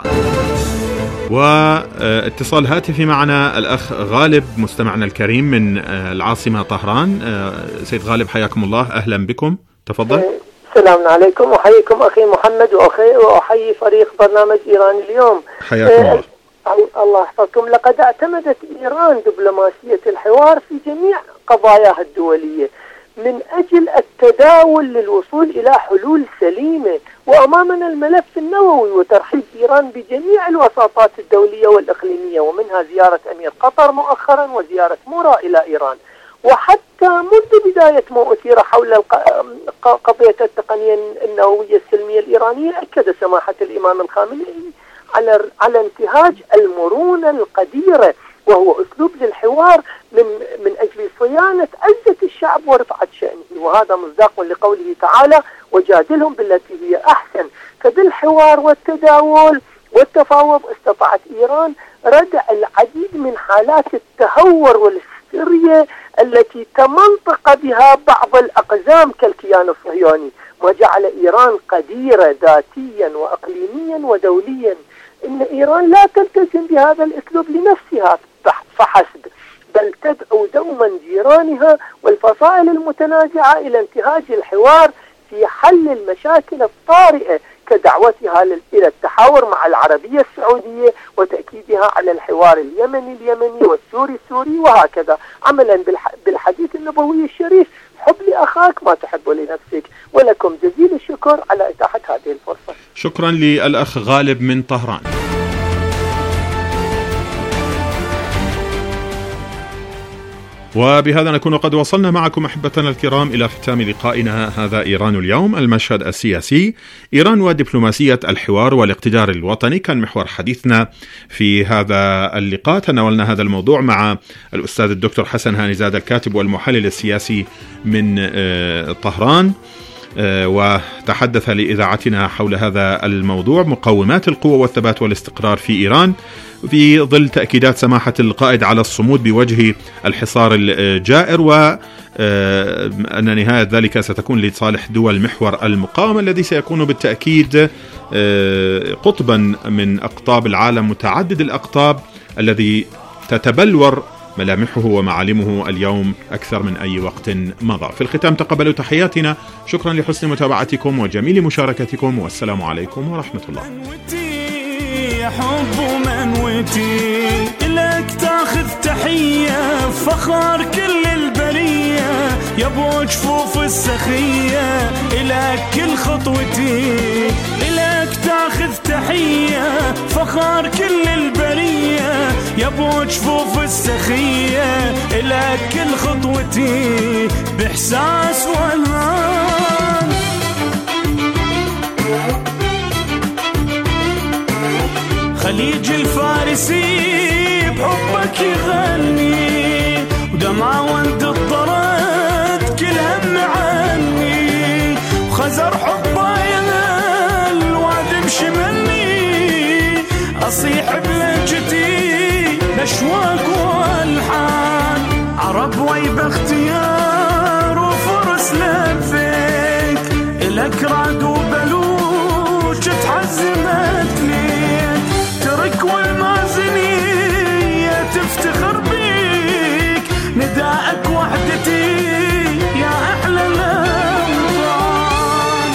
واتصال هاتفي معنا الأخ غالب مستمعنا الكريم من العاصمة طهران. سيد غالب حياكم الله، أهلا بكم، تفضل. السلام عليكم، وحييكم أخي محمد وأحيي فريق برنامج إيران اليوم. حياكم الله. الله يحفظكم. لقد اعتمدت إيران دبلوماسية الحوار في جميع قضاياها الدولية من أجل التداول للوصول إلى حلول سليمة. وأمامنا الملف النووي وترحيب إيران بجميع الوساطات الدولية والإقليمية، ومنها زيارة أمير قطر مؤخرا وزيارة مورا إلى إيران. وحتى منذ بداية ما أثير حول قضية التقنية النووية السلمية الإيرانية، أكد سماحة الإمام الخامنئي على انتهاج المرونة القديرة، وهو أسلوب للحوار من أجل صيانة عزة الشعب ورفعة شأنه. وهذا مصداق لقوله تعالى: وجادلهم بالتي هي أحسن. فبالحوار والتداول والتفاوض استطاعت إيران ردع العديد من حالات التهور والهستيريا التي تمنطق بها بعض الأقزام كالكيان الصهيوني، وجعل إيران قديرة ذاتيا وأقليميا ودوليا. إن إيران لا تلتزم بهذا الأسلوب لنفسها فحسب، بل تدعو دوما جيرانها والفصائل المتنازعة إلى انتهاج الحوار في حل المشاكل الطارئة، كدعوتها إلى التحاور مع العربية السعودية وتأكيدها على الحوار اليمني والسوري وهكذا، عملا بالحديث النبوي الشريف: حب لأخاك ما تحب لنفسك. ولكم جزيل الشكر على إتاحة هذه الفرصة. شكرا للأخ غالب من طهران. وبهذا نكون قد وصلنا معكم أحبتنا الكرام إلى ختام لقائنا هذا إيران اليوم، المشهد السياسي. إيران ودبلوماسية الحوار والاقتدار الوطني كان محور حديثنا في هذا اللقاء. تناولنا هذا الموضوع مع الأستاذ الدكتور حسن هانيزاد الكاتب والمحلل السياسي من طهران، وتحدث لإذاعتنا حول هذا الموضوع: مقومات القوة والثبات والاستقرار في إيران في ظل تأكيدات سماحة القائد على الصمود بوجه الحصار الجائر، وأن نهاية ذلك ستكون لصالح دول محور المقاومة الذي سيكون بالتأكيد قطبا من أقطاب العالم متعدد الأقطاب الذي تتبلور ملامحه ومعالمه اليوم أكثر من أي وقت مضى. في الختام تقبلوا تحياتنا، شكرا لحسن متابعتكم وجميل مشاركتكم، والسلام عليكم ورحمة الله. يا حب منوتي لك تاخذ تحية فخر كل البلد. البرية يا ابو جفوف السخية، إلك كل خطوتي إلك تاخذ تحية، فخار كل البرية يا ابو جفوف السخية، إلك كل خطوتي بإحساس والهام. خليج الفارسي بحبك يغني، ودمعة وانت اضطرت كل هم عني، وخزر حبه ينال وادم شملني، أصيح بلهجتي بأشواق والحان، عرب ويبه اختيار وفرس لفيك، إلك رعد وبلوش تحزمت ليك، ترك والمازنية تفتخر بيك، نداءك وحدتي يا أحلى الأوطان.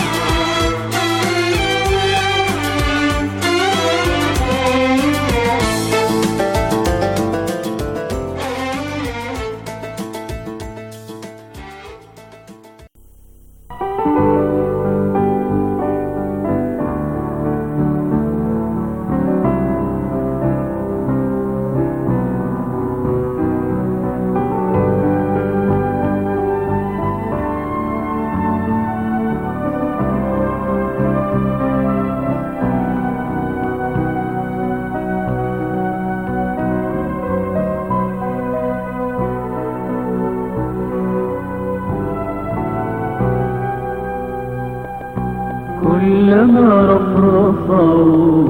كلما رفرفوا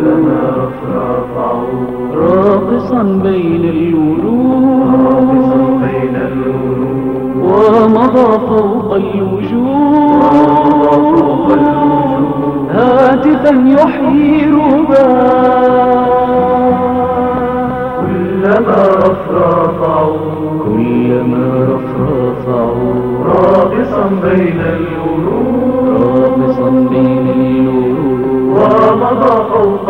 راقصا بين الورود، ومضى فوق الوجود هاتفا يحيي رباط. كلما رفرفوا راقصا بين الورود، ومضى فوق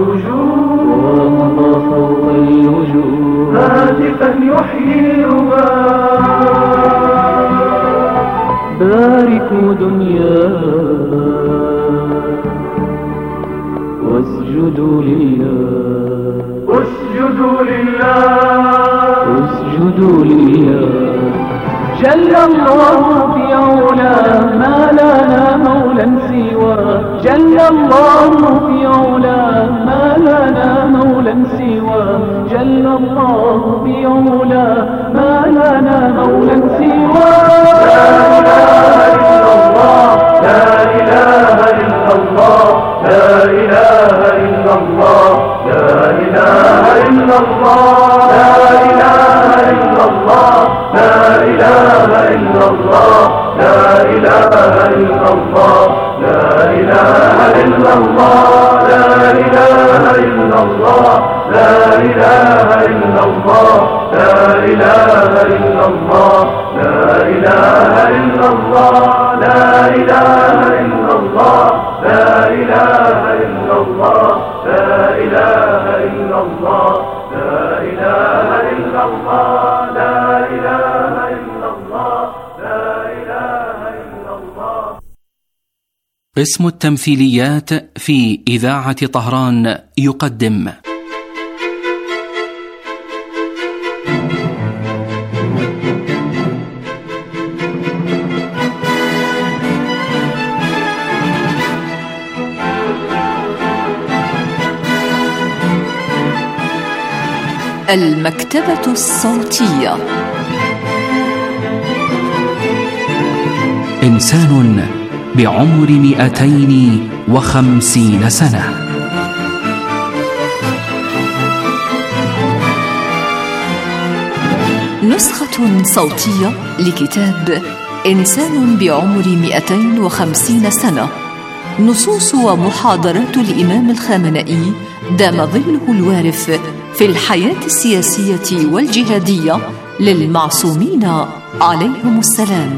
الوجود هاتفا يحيي رباط. باركوا دنيا واسجدوا لله جل الله في علاه ما لنا مولا سواه، جل الله في علاه ما لنا مولا سواه، جل الله في علاه ما لنا مولا سواه. لا إله إلا الله، لا إله إلا الله، لا إله إلا الله، لا إله إلا الله، لا إله إلا الله، لا إله إلا الله، لا إله إلا الله، لا إله إلا الله، لا إله إلا الله، لا إله إلا الله، لا إله إلا الله، لا إله إلا الله، لا إله إلا الله، لا إله إلا الله، لا إله إلا الله، لا إله إلا الله، لا إله إلا الله. قسم التمثيليات في إذاعة طهران يقدم المكتبة الصوتية. إنسان بعمر 250 سنة. نسخة صوتية لكتاب إنسان بعمر 250 سنة، نصوص ومحاضرات الإمام الخامنئي دام ظله الوارف في الحياة السياسية والجهادية للمعصومين عليهم السلام.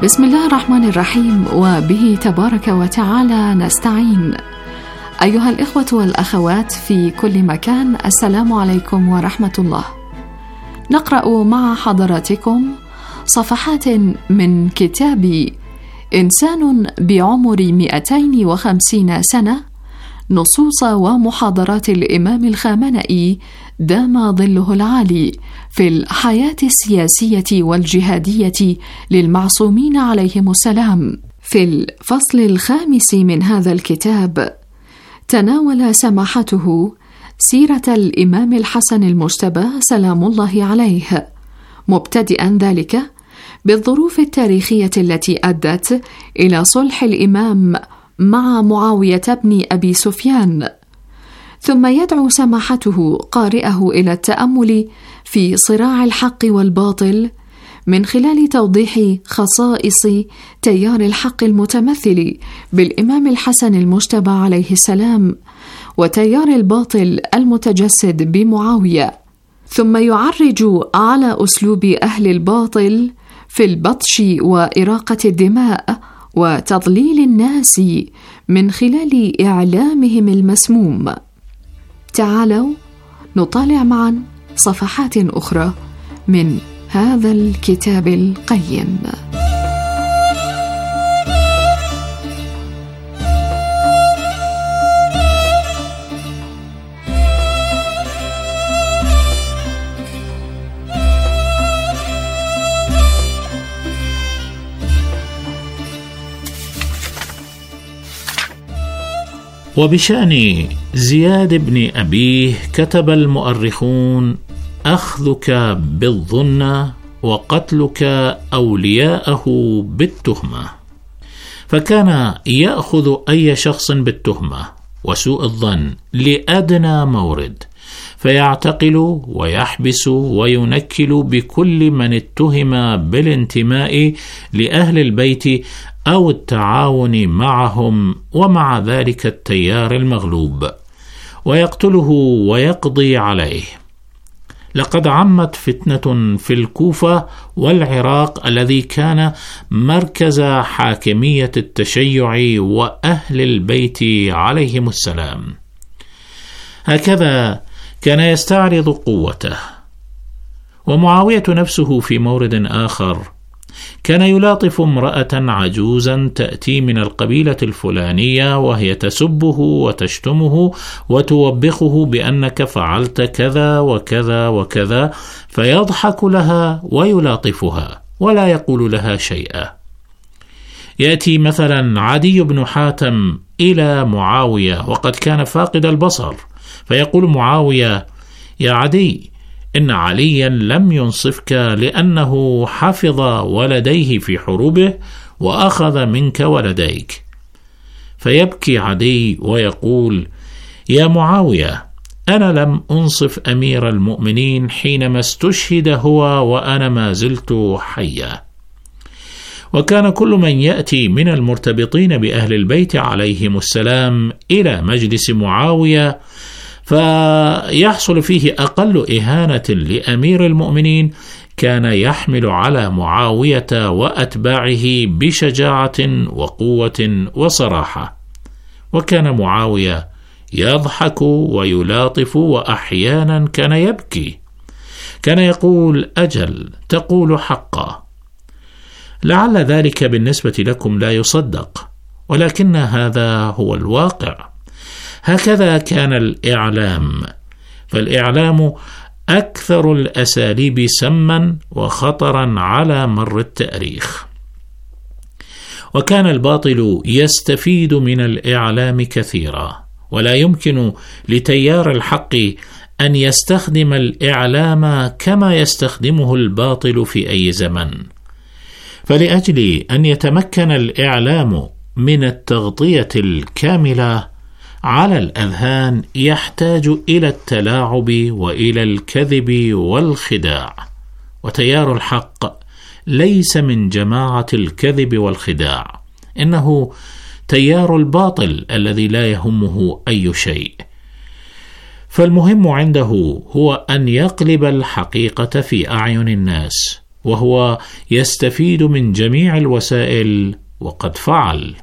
بسم الله الرحمن الرحيم، وبه تبارك وتعالى نستعين. أيها الإخوة والأخوات في كل مكان، السلام عليكم ورحمة الله. نقرأ مع حضراتكم صفحات من كتاب إنسان بعمر 250 سنة، نصوص ومحاضرات الإمام الخامنئي دام ظله العالي في الحياة السياسية والجهادية للمعصومين عليهم السلام. في الفصل الخامس من هذا الكتاب تناول سماحته سيرة الإمام الحسن المجتبى سلام الله عليه، مبتدئا ذلك بالظروف التاريخية التي أدت إلى صلح الإمام مع معاوية بن أبي سفيان، ثم يدعو سماحته قارئه إلى التأمل في صراع الحق والباطل من خلال توضيح خصائص تيار الحق المتمثل بالإمام الحسن المجتبى عليه السلام، وتيار الباطل المتجسد بمعاوية، ثم يعرج على أسلوب أهل الباطل في البطش وإراقة الدماء وتضليل الناس من خلال إعلامهم المسموم. تعالوا نطالع معا صفحات أخرى من هذا الكتاب القيم. وبشأن زياد بن أبيه كتب المؤرخون: أخذك بالظنة وقتلك أولياءه بالتهمة. فكان يأخذ أي شخص بالتهمة وسوء الظن لأدنى مورد، فيعتقل ويحبس وينكل بكل من اتهم بالانتماء لأهل البيت أو التعاون معهم ومع ذلك التيار المغلوب، ويقتله ويقضي عليه. لقد عمت فتنة في الكوفة والعراق الذي كان مركز حاكمية التشيع وأهل البيت عليهم السلام. هكذا كان يستعرض قوته. ومعاوية نفسه في مورد آخر كان يلاطف امرأة عجوزا تأتي من القبيلة الفلانية، وهي تسبه وتشتمه وتوبخه بأنك فعلت كذا وكذا وكذا، فيضحك لها ويلاطفها ولا يقول لها شيئا. يأتي مثلا عدي بن حاتم إلى معاوية وقد كان فاقد البصر، فيقول معاوية: يا عدي، إن عليا لم ينصفك لأنه حفظ ولديه في حروبه وأخذ منك ولديك. فيبكي عدي ويقول: يا معاوية، أنا لم أنصف أمير المؤمنين حينما استشهد هو وأنا ما زلت حيا. وكان كل من يأتي من المرتبطين بأهل البيت عليهم السلام إلى مجلس معاوية فيحصل فيه أقل إهانة لأمير المؤمنين كان يحمل على معاوية وأتباعه بشجاعة وقوة وصراحة. وكان معاوية يضحك ويلاطف، وأحيانا كان يبكي، كان يقول: أجل، تقول حقا. لعل ذلك بالنسبة لكم لا يصدق، ولكن هذا هو الواقع. هكذا كان الإعلام، فالإعلام أكثر الأساليب سما وخطرا على مر التاريخ. وكان الباطل يستفيد من الإعلام كثيرا، ولا يمكن لتيار الحق أن يستخدم الإعلام كما يستخدمه الباطل في أي زمن. فلأجل أن يتمكن الإعلام من التغطية الكاملة على الأذهان يحتاج إلى التلاعب وإلى الكذب والخداع، وتيار الحق ليس من جماعة الكذب والخداع، إنه تيار الباطل الذي لا يهمه أي شيء. فالمهم عنده هو أن يقلب الحقيقة في أعين الناس، وهو يستفيد من جميع الوسائل وقد فعل.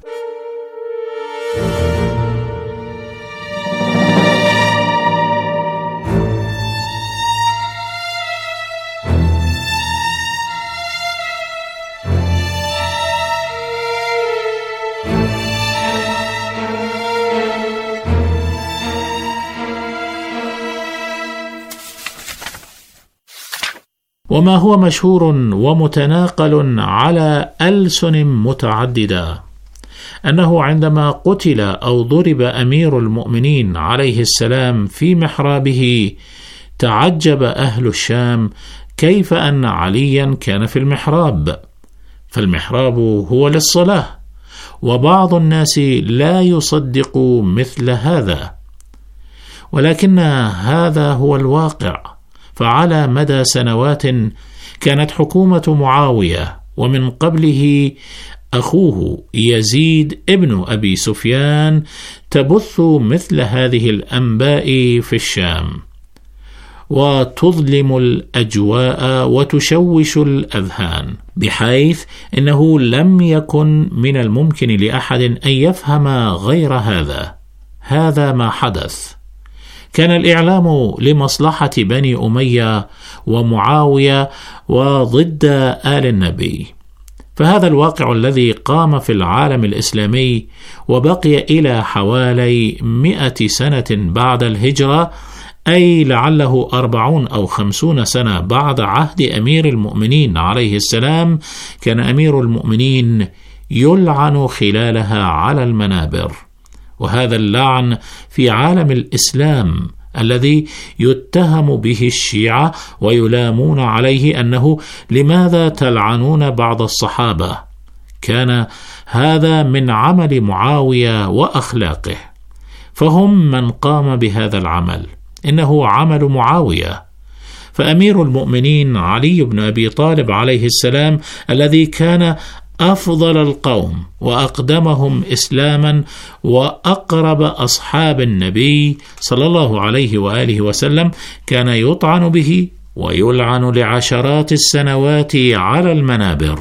وما هو مشهور ومتناقل على ألسن متعددة أنه عندما قتل أو ضرب أمير المؤمنين عليه السلام في محرابه تعجب أهل الشام كيف أن عليا كان في المحراب، فالمحراب هو للصلاة، وبعض الناس لا يصدق مثل هذا، ولكن هذا هو الواقع. فعلى مدى سنوات كانت حكومة معاوية ومن قبله أخوه يزيد ابن أبي سفيان تبث مثل هذه الأنباء في الشام، وتظلم الأجواء وتشوش الأذهان، بحيث إنه لم يكن من الممكن لأحد أن يفهم غير هذا. هذا ما حدث. كان الإعلام لمصلحة بني أمية ومعاوية وضد آل النبي، فهذا الواقع الذي قام في العالم الإسلامي وبقي إلى حوالي 100 سنة بعد الهجرة، أي لعله 40 أو 50 سنة بعد عهد أمير المؤمنين عليه السلام، كان أمير المؤمنين يلعن خلالها على المنابر. وهذا اللعن في عالم الإسلام الذي يتهم به الشيعة ويلامون عليه أنه لماذا تلعنون بعض الصحابة، كان هذا من عمل معاوية وأخلاقه، فهم من قام بهذا العمل، إنه عمل معاوية. فأمير المؤمنين علي بن أبي طالب عليه السلام الذي كان أفضل القوم وأقدمهم إسلاما وأقرب أصحاب النبي صلى الله عليه وآله وسلم، كان يطعن به ويلعن لعشرات السنوات على المنابر.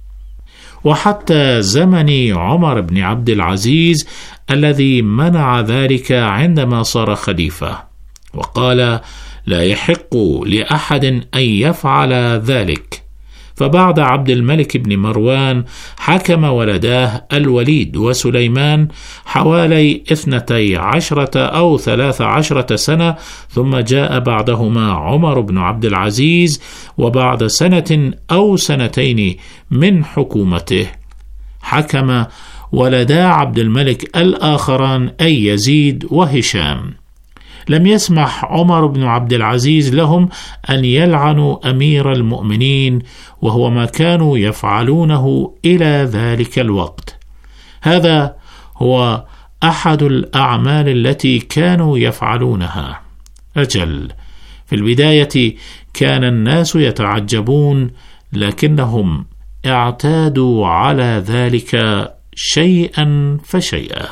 وحتى زمن عمر بن عبد العزيز الذي منع ذلك عندما صار خليفة، وقال لا يحق لأحد أن يفعل ذلك. فبعد عبد الملك بن مروان حكم ولداه الوليد وسليمان حوالي 12 أو 13 سنة، ثم جاء بعدهما عمر بن عبد العزيز، وبعد سنة أو سنتين من حكومته حكم ولدا عبد الملك الآخران أي يزيد وهشام. لم يسمح عمر بن عبد العزيز لهم أن يلعنوا أمير المؤمنين، وهو ما كانوا يفعلونه إلى ذلك الوقت. هذا هو أحد الأعمال التي كانوا يفعلونها. أجل، في البداية كان الناس يتعجبون، لكنهم اعتادوا على ذلك شيئا فشيئا.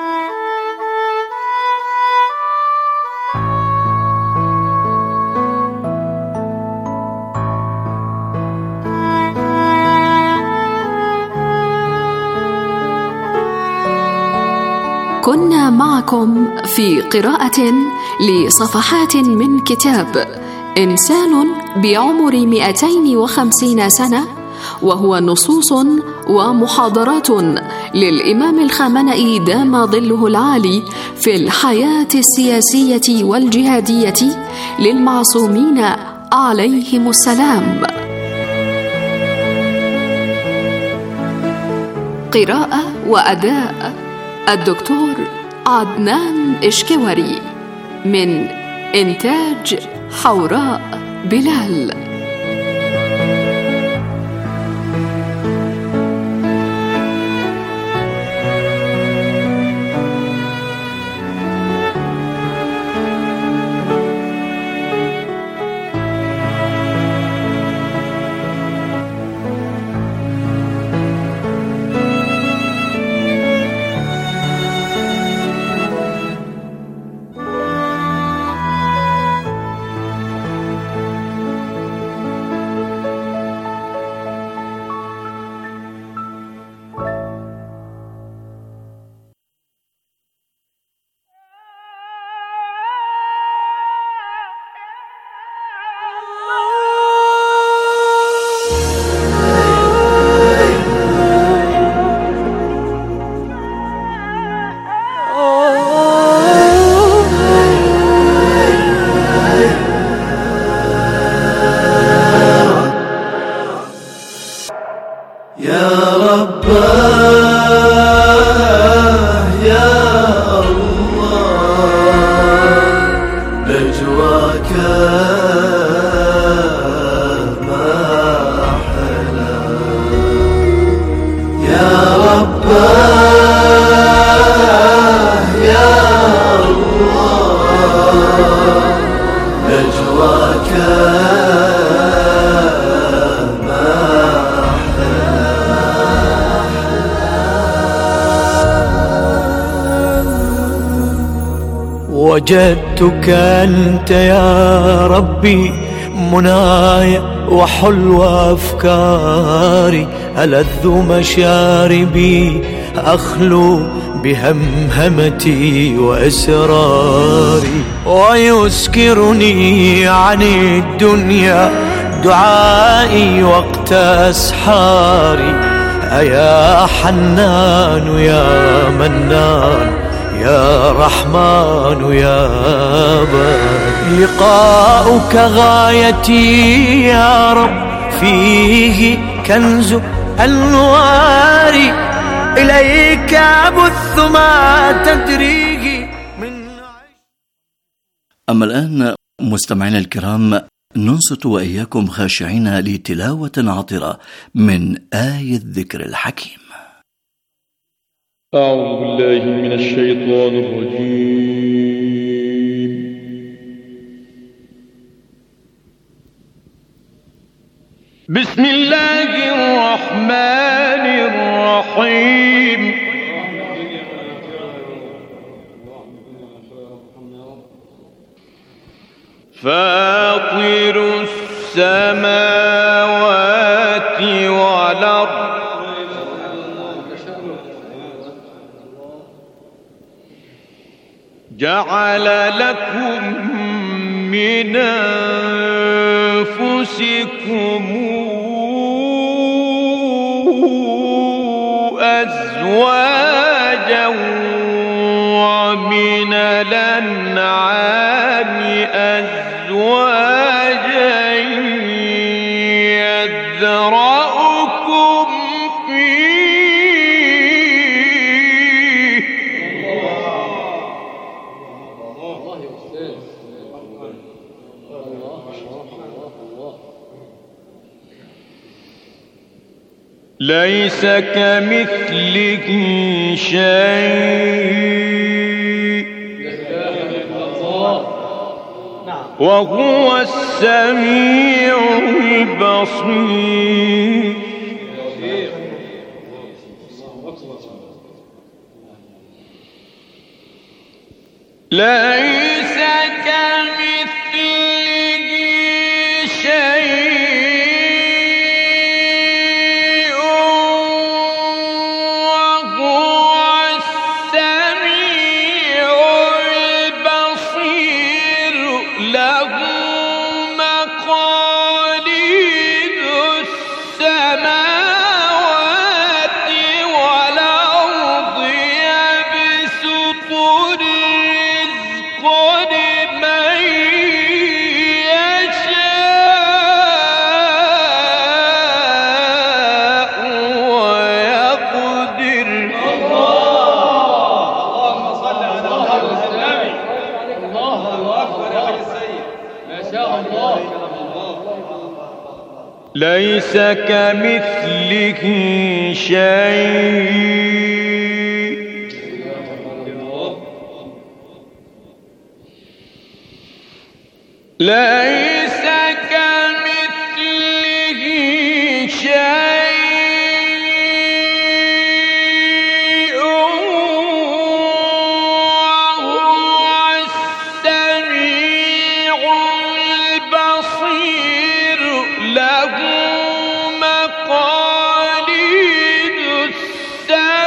كنا معكم في قراءة لصفحات من كتاب إنسان بعمر 250 سنة، وهو نصوص ومحاضرات للإمام الخامنئي دام ظله العالي في الحياة السياسية والجهادية للمعصومين عليهم السلام. قراءة وأداء الدكتور عدنان إشكوري، من إنتاج حوراء بلال. يا الله نجواك ما أحلى يا رباه يا الله نجواك وجدتك أنت يا ربي منايا وحلو أفكاري ألذ مشاربي أخلو بهمهمتي وإسراري ويسكرني عن الدنيا دعائي وقت أسحاري أيا حنان يا منان يا رحمن يا بار لقاؤك غايتي يا رب فيه كنز أنوار إليك أبث ما تدريه من. أما الآن مستمعينا الكرام ننصت وإياكم خاشعين لتلاوة عطرة من آية الذكر الحكيم. أعوذ بالله من الشيطان الرجيم. بسم الله الرحمن الرحيم. فاطر السماوات والأرض جعل لكم من أنفسكم أزواجا ومن الأنعام أزواجا يذرأكم ليس كمثله شيء وهو السميع البصير. ليس كمثله شيء وهو السميع البصير. له مقاليد السماوات والأرض يبسط الرزق لمن يشاء ويقدر. اللهم صل على النبي. الله أكبر يا حي السيد ما شاء الله. ليس كمثله شيء